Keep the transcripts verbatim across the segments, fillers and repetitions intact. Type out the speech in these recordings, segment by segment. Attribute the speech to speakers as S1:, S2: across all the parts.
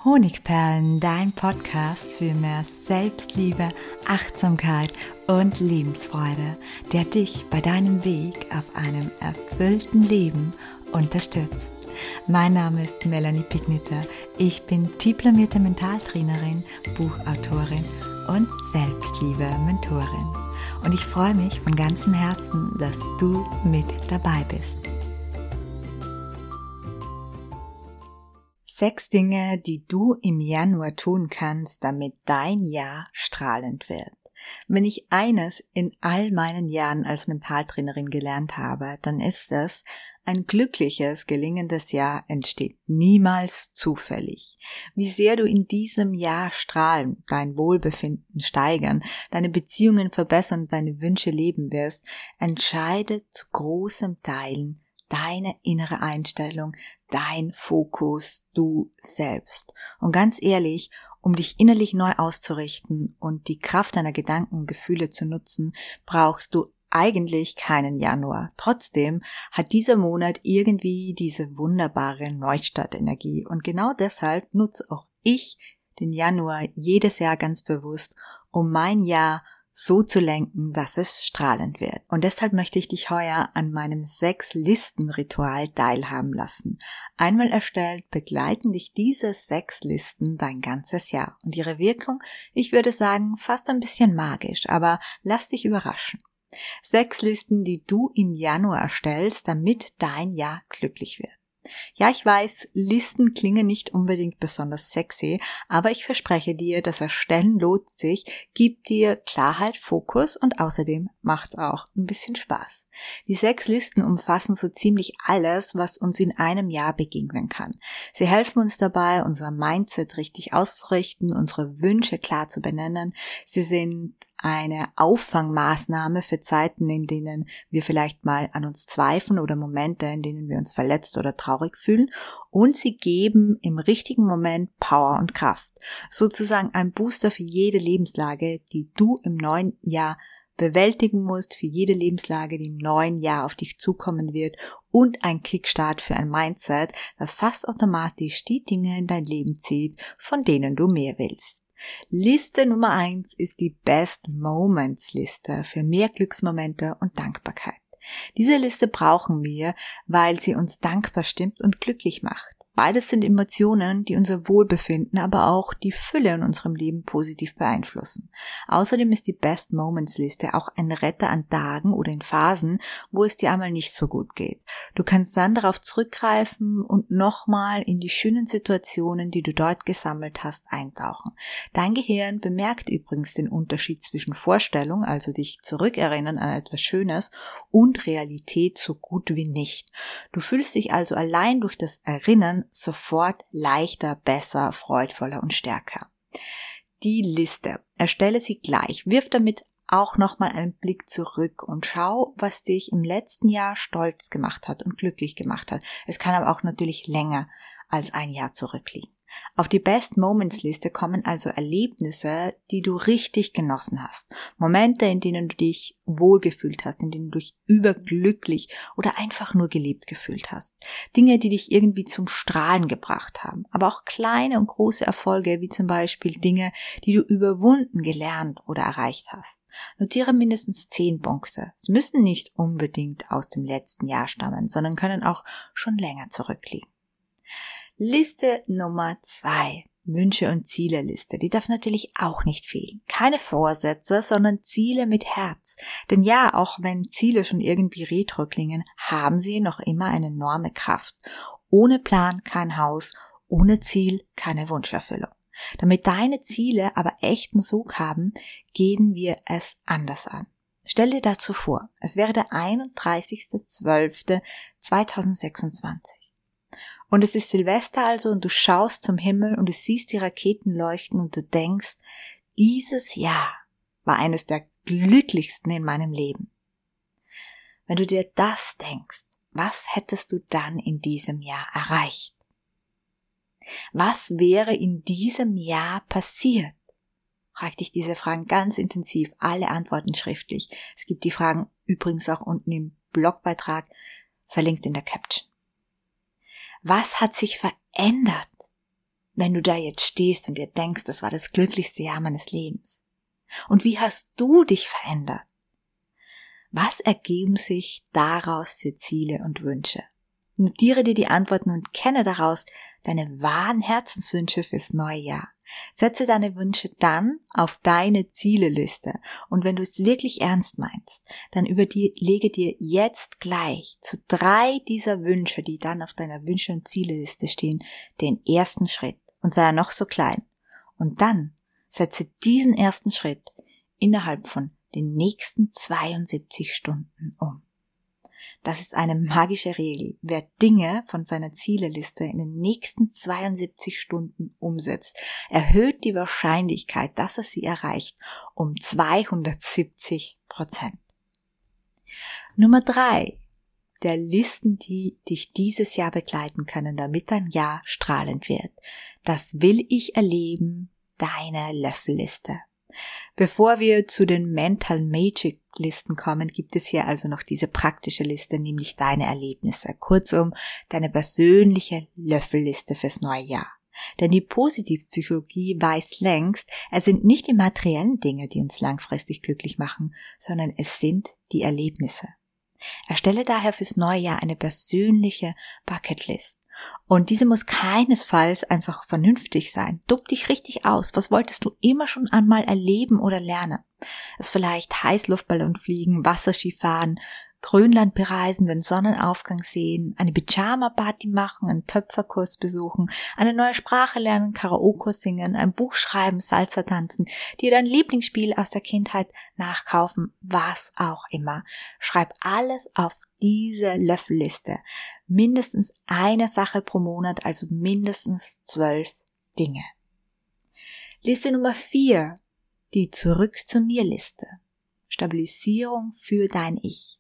S1: Honigperlen, dein Podcast für mehr Selbstliebe, Achtsamkeit und Lebensfreude, der dich bei deinem Weg auf einem erfüllten Leben unterstützt. Mein Name ist Melanie Pigniter. Ich bin diplomierte Mentaltrainerin, Buchautorin und Selbstliebe-Mentorin. Und ich freue mich von ganzem Herzen, dass du mit dabei bist. Sechs Dinge, die du im Januar tun kannst, damit dein Jahr strahlend wird. Wenn ich eines in all meinen Jahren als Mentaltrainerin gelernt habe, dann ist es, ein glückliches, gelingendes Jahr entsteht niemals zufällig. Wie sehr du in diesem Jahr strahlen, dein Wohlbefinden steigern, deine Beziehungen verbessern und deine Wünsche leben wirst, entscheidet zu großem Teilen deine innere Einstellung, dein Fokus, du selbst. Und ganz ehrlich, um dich innerlich neu auszurichten und die Kraft deiner Gedanken und Gefühle zu nutzen, brauchst du eigentlich keinen Januar. Trotzdem hat dieser Monat irgendwie diese wunderbare Neustartenergie und genau deshalb nutze auch ich den Januar jedes Jahr ganz bewusst, um mein Jahr so zu lenken, dass es strahlend wird. Und deshalb möchte ich dich heuer an meinem Sechs-Listen-Ritual teilhaben lassen. Einmal erstellt begleiten dich diese sechs Listen dein ganzes Jahr. Und ihre Wirkung, ich würde sagen, fast ein bisschen magisch, aber lass dich überraschen. Sechs Listen, die du im Januar erstellst, damit dein Jahr glücklich wird. Ja, ich weiß, Listen klingen nicht unbedingt besonders sexy, aber ich verspreche dir, das Erstellen lohnt sich, gibt dir Klarheit, Fokus und außerdem macht's auch ein bisschen Spaß. Die sechs Listen umfassen so ziemlich alles, was uns in einem Jahr begegnen kann. Sie helfen uns dabei, unser Mindset richtig auszurichten, unsere Wünsche klar zu benennen. Sie sind eine Auffangmaßnahme für Zeiten, in denen wir vielleicht mal an uns zweifeln oder Momente, in denen wir uns verletzt oder traurig fühlen. Und sie geben im richtigen Moment Power und Kraft. Sozusagen ein Booster für jede Lebenslage, die du im neuen Jahr bewältigen musst, für jede Lebenslage, die im neuen Jahr auf dich zukommen wird und ein Kickstart für ein Mindset, das fast automatisch die Dinge in dein Leben zieht, von denen du mehr willst. Liste Nummer eins ist die Best Moments Liste für mehr Glücksmomente und Dankbarkeit. Diese Liste brauchen wir, weil sie uns dankbar stimmt und glücklich macht. Beides sind Emotionen, die unser Wohlbefinden, aber auch die Fülle in unserem Leben positiv beeinflussen. Außerdem ist die Best Moments Liste auch ein Retter an Tagen oder in Phasen, wo es dir einmal nicht so gut geht. Du kannst dann darauf zurückgreifen und nochmal in die schönen Situationen, die du dort gesammelt hast, eintauchen. Dein Gehirn bemerkt übrigens den Unterschied zwischen Vorstellung, also dich zurückerinnern an etwas Schönes, und Realität so gut wie nicht. Du fühlst dich also allein durch das Erinnern sofort leichter, besser, freudvoller und stärker. Die Liste. Erstelle sie gleich. Wirf damit auch nochmal einen Blick zurück und schau, was dich im letzten Jahr stolz gemacht hat und glücklich gemacht hat. Es kann aber auch natürlich länger als ein Jahr zurückliegen. Auf die Best Moments Liste kommen also Erlebnisse, die du richtig genossen hast. Momente, in denen du dich wohlgefühlt hast, in denen du dich überglücklich oder einfach nur geliebt gefühlt hast. Dinge, die dich irgendwie zum Strahlen gebracht haben. Aber auch kleine und große Erfolge, wie zum Beispiel Dinge, die du überwunden, gelernt oder erreicht hast. Notiere mindestens zehn Punkte. Sie müssen nicht unbedingt aus dem letzten Jahr stammen, sondern können auch schon länger zurückliegen. Liste Nummer zwei. Wünsche und Ziele Liste. Die darf natürlich auch nicht fehlen. Keine Vorsätze, sondern Ziele mit Herz. Denn ja, auch wenn Ziele schon irgendwie retro klingen, haben sie noch immer eine enorme Kraft. Ohne Plan kein Haus, ohne Ziel keine Wunscherfüllung. Damit deine Ziele aber echten Sog haben, gehen wir es anders an. Stell dir dazu vor, es wäre der einunddreißigster zwölfter zweitausendsechsundzwanzig. Und es ist Silvester also und du schaust zum Himmel und du siehst die Raketen leuchten und du denkst, dieses Jahr war eines der glücklichsten in meinem Leben. Wenn du dir das denkst, was hättest du dann in diesem Jahr erreicht? Was wäre in diesem Jahr passiert? Frag dich diese Fragen ganz intensiv, alle Antworten schriftlich. Es gibt die Fragen übrigens auch unten im Blogbeitrag, verlinkt in der Caption. Was hat sich verändert? wenn du da jetzt stehst und dir denkst, das war das glücklichste Jahr meines Lebens? Und wie hast du dich verändert? Was ergeben sich daraus für Ziele und Wünsche? Notiere dir die Antworten und kenne daraus deine wahren Herzenswünsche fürs neue Jahr. Setze deine Wünsche dann auf deine Zieleliste und wenn du es wirklich ernst meinst, dann überlege dir jetzt gleich zu drei dieser Wünsche, die dann auf deiner Wünsche- und Zieleliste stehen, den ersten Schritt und sei er noch so klein. Und dann setze diesen ersten Schritt innerhalb von den nächsten zweiundsiebzig Stunden um. Das ist eine magische Regel. Wer Dinge von seiner Zieleliste in den nächsten zweiundsiebzig Stunden umsetzt, erhöht die Wahrscheinlichkeit, dass er sie erreicht, um zweihundertsiebzig Prozent. Nummer drei. Der Listen, die dich dieses Jahr begleiten können, damit dein Jahr strahlend wird. Das will ich erleben, deine Löffelliste. Bevor wir zu den Mental Magic Listen kommen, gibt es hier also noch diese praktische Liste, nämlich deine Erlebnisse. Kurzum, deine persönliche Löffelliste fürs neue Jahr. Denn die Positivpsychologie weiß längst, es sind nicht die materiellen Dinge, die uns langfristig glücklich machen, sondern es sind die Erlebnisse. Erstelle daher fürs neue Jahr eine persönliche Bucketlist. Und diese muss keinesfalls einfach vernünftig sein. Duck dich richtig aus. Was wolltest du immer schon einmal erleben oder lernen? Es vielleicht Heißluftballon fliegen, Wasserskifahren, Grönland bereisen, den Sonnenaufgang sehen, eine Pyjama-Party machen, einen Töpferkurs besuchen, eine neue Sprache lernen, Karaoke singen, ein Buch schreiben, Salsa tanzen, dir dein Lieblingsspiel aus der Kindheit nachkaufen, was auch immer. Schreib alles auf diese Löffelliste. Mindestens eine Sache pro Monat, also mindestens zwölf Dinge. Liste Nummer vier. Die Zurück zu mir Liste. Stabilisierung für dein Ich.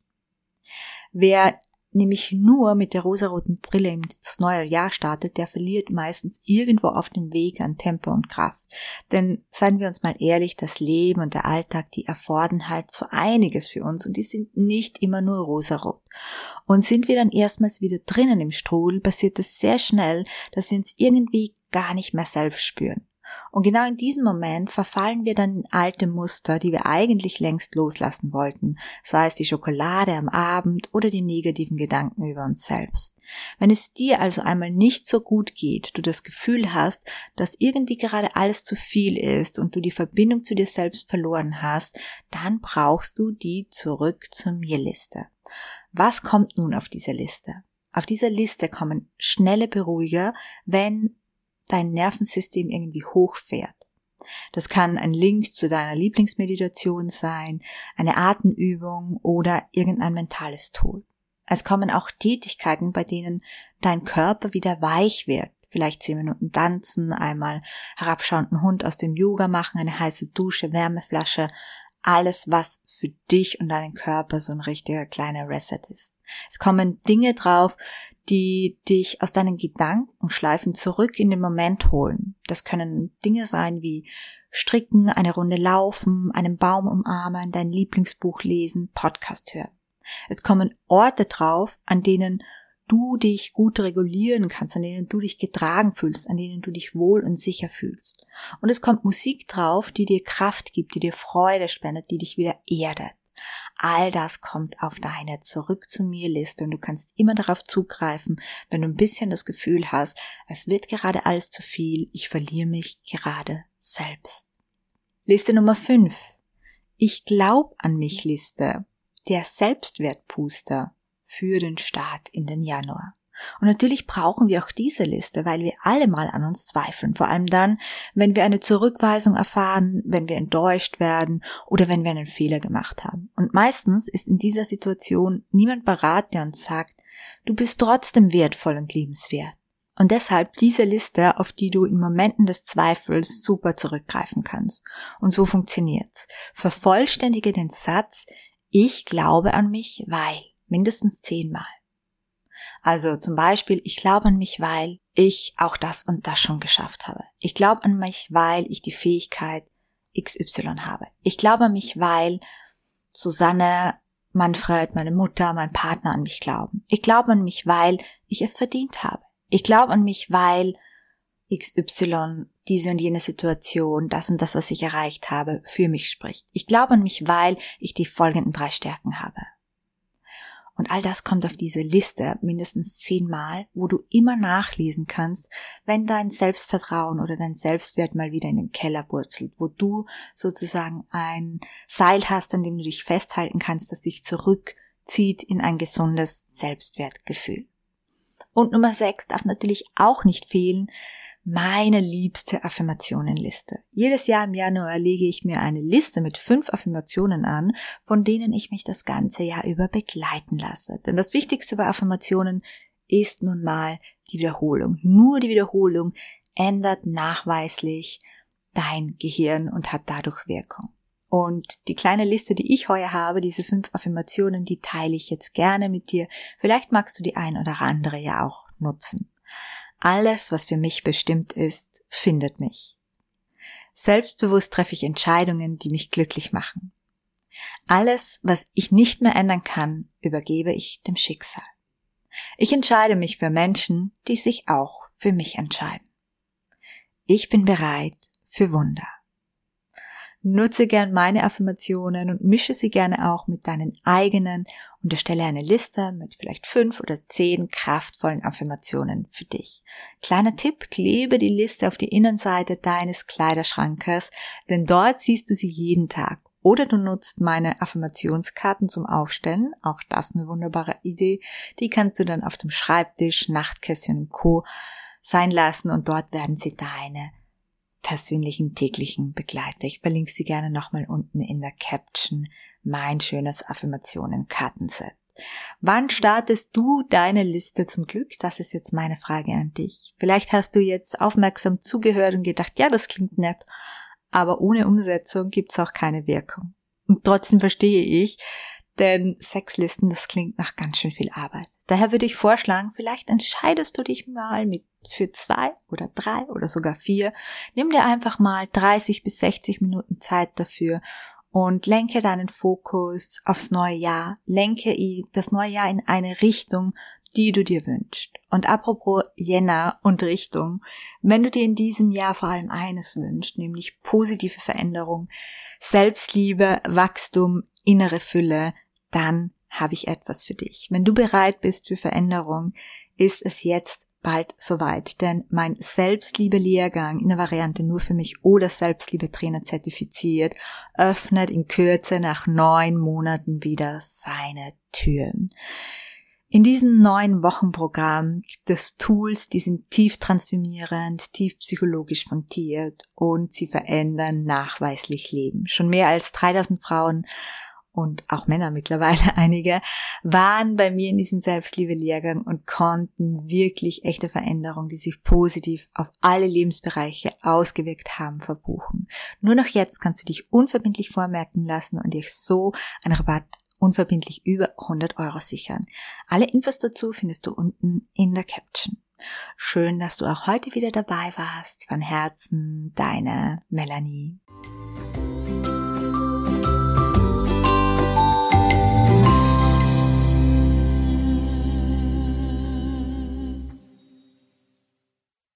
S1: Wer nämlich nur mit der rosaroten Brille ins neue Jahr startet, der verliert meistens irgendwo auf dem Weg an Tempo und Kraft. Denn seien wir uns mal ehrlich, das Leben und der Alltag, die erfordern halt so einiges für uns und die sind nicht immer nur rosarot. Und sind wir dann erstmals wieder drinnen im Strudel, passiert es sehr schnell, dass wir uns irgendwie gar nicht mehr selbst spüren. Und genau in diesem Moment verfallen wir dann in alte Muster, die wir eigentlich längst loslassen wollten, sei es die Schokolade am Abend oder die negativen Gedanken über uns selbst. Wenn es dir also einmal nicht so gut geht, du das Gefühl hast, dass irgendwie gerade alles zu viel ist und du die Verbindung zu dir selbst verloren hast, dann brauchst du die Zurück zu mir Liste. Was kommt nun auf diese Liste? Auf dieser Liste kommen schnelle Beruhiger, wenn dein Nervensystem irgendwie hochfährt. Das kann ein Link zu deiner Lieblingsmeditation sein, eine Atemübung oder irgendein mentales Tool. Es kommen auch Tätigkeiten, bei denen dein Körper wieder weich wird. Vielleicht zehn Minuten tanzen, einmal herabschauenden Hund aus dem Yoga machen, eine heiße Dusche, Wärmeflasche. Alles, was für dich und deinen Körper so ein richtiger kleiner Reset ist. Es kommen Dinge drauf, die dich aus deinen Gedankenschleifen zurück in den Moment holen. Das können Dinge sein wie Stricken, eine Runde laufen, einen Baum umarmen, dein Lieblingsbuch lesen, Podcast hören. Es kommen Orte drauf, an denen du dich gut regulieren kannst, an denen du dich getragen fühlst, an denen du dich wohl und sicher fühlst. Und es kommt Musik drauf, die dir Kraft gibt, die dir Freude spendet, die dich wieder erdet. All das kommt auf deine Zurück zu mir Liste und du kannst immer darauf zugreifen, wenn du ein bisschen das Gefühl hast, es wird gerade alles zu viel, ich verliere mich gerade selbst. Liste Nummer fünf. Ich glaub an mich Liste. Der Selbstwertbooster für den Start in den Januar. Und natürlich brauchen wir auch diese Liste, weil wir alle mal an uns zweifeln. Vor allem dann, wenn wir eine Zurückweisung erfahren, wenn wir enttäuscht werden oder wenn wir einen Fehler gemacht haben. Und meistens ist in dieser Situation niemand parat, der uns sagt, du bist trotzdem wertvoll und liebenswert. Und deshalb diese Liste, auf die du in Momenten des Zweifels super zurückgreifen kannst. Und so funktioniert's. Vervollständige den Satz, ich glaube an mich, weil, mindestens zehnmal. Also zum Beispiel, ich glaube an mich, weil ich auch das und das schon geschafft habe. Ich glaube an mich, weil ich die Fähigkeit X Y habe. Ich glaube an mich, weil Susanne, Manfred, meine Mutter, mein Partner an mich glauben. Ich glaube an mich, weil ich es verdient habe. Ich glaube an mich, weil X Y, diese und jene Situation, das und das, was ich erreicht habe, für mich spricht. Ich glaube an mich, weil ich die folgenden drei Stärken habe. Und all das kommt auf diese Liste mindestens zehnmal, wo du immer nachlesen kannst, wenn dein Selbstvertrauen oder dein Selbstwert mal wieder in den Keller wurzelt, wo du sozusagen ein Seil hast, an dem du dich festhalten kannst, das dich zurückzieht in ein gesundes Selbstwertgefühl. Und Nummer sechs darf natürlich auch nicht fehlen, meine liebste Affirmationenliste. Jedes Jahr im Januar lege ich mir eine Liste mit fünf Affirmationen an, von denen ich mich das ganze Jahr über begleiten lasse. Denn das Wichtigste bei Affirmationen ist nun mal die Wiederholung. Nur die Wiederholung ändert nachweislich dein Gehirn und hat dadurch Wirkung. Und die kleine Liste, die ich heuer habe, diese fünf Affirmationen, die teile ich jetzt gerne mit dir. Vielleicht magst du die ein oder andere ja auch nutzen. Alles, was für mich bestimmt ist, findet mich. Selbstbewusst treffe ich Entscheidungen, die mich glücklich machen. Alles, was ich nicht mehr ändern kann, übergebe ich dem Schicksal. Ich entscheide mich für Menschen, die sich auch für mich entscheiden. Ich bin bereit für Wunder. Nutze gern meine Affirmationen und mische sie gerne auch mit deinen eigenen und erstelle eine Liste mit vielleicht fünf oder zehn kraftvollen Affirmationen für dich. Kleiner Tipp, klebe die Liste auf die Innenseite deines Kleiderschrankes, denn dort siehst du sie jeden Tag. Oder du nutzt meine Affirmationskarten zum Aufstellen, auch das eine wunderbare Idee. Die kannst du dann auf dem Schreibtisch, Nachtkästchen und Co. sein lassen und dort werden sie deine persönlichen täglichen Begleiter. Ich verlinke sie gerne nochmal unten in der Caption, mein schönes Affirmationen-Kartenset. Wann startest du deine Liste zum Glück? Das ist jetzt meine Frage an dich. Vielleicht hast du jetzt aufmerksam zugehört und gedacht, ja, das klingt nett, aber ohne Umsetzung gibt's auch keine Wirkung. Und trotzdem verstehe ich, denn Sexlisten, das klingt nach ganz schön viel Arbeit. Daher würde ich vorschlagen, vielleicht entscheidest du dich mal mit für zwei oder drei oder sogar vier. Nimm dir einfach mal dreißig bis sechzig Minuten Zeit dafür und lenke deinen Fokus aufs neue Jahr. Lenke das neue Jahr in eine Richtung, die du dir wünschst. Und apropos Jänner und Richtung, wenn du dir in diesem Jahr vor allem eines wünschst, nämlich positive Veränderung, Selbstliebe, Wachstum, innere Fülle, dann habe ich etwas für dich. Wenn du bereit bist für Veränderung, ist es jetzt bald soweit, denn mein Selbstliebe-Lehrgang in der Variante nur für mich oder Selbstliebe-Trainer zertifiziert öffnet in Kürze nach neun Monaten wieder seine Türen. In diesem neun Wochen Programm gibt es Tools, die sind tief transformierend, tief psychologisch fundiert und sie verändern nachweislich Leben. Schon mehr als dreitausend Frauen und auch Männer mittlerweile einige, waren bei mir in diesem Selbstliebe-Lehrgang und konnten wirklich echte Veränderungen, die sich positiv auf alle Lebensbereiche ausgewirkt haben, verbuchen. Nur noch jetzt kannst du dich unverbindlich vormerken lassen und dir so einen Rabatt unverbindlich über hundert Euro sichern. Alle Infos dazu findest du unten in der Caption. Schön, dass du auch heute wieder dabei warst. Von Herzen, deine Melanie.